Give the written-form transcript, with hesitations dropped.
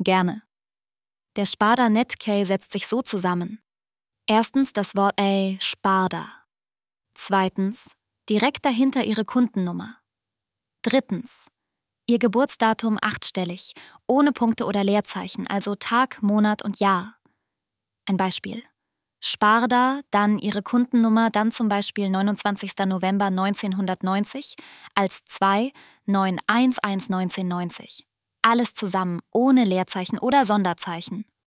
Gerne. Der Sparda Netcare setzt sich so zusammen. Erstens das Wort Sparda. Zweitens, direkt dahinter Ihre Kundennummer. Drittens, Ihr Geburtsdatum 8-stellig, ohne Punkte oder Leerzeichen, also Tag, Monat und Jahr. Ein Beispiel. Sparda, dann Ihre Kundennummer, dann zum Beispiel 29. November 1990 als 2-911-1990. Alles zusammen, ohne Leerzeichen oder Sonderzeichen.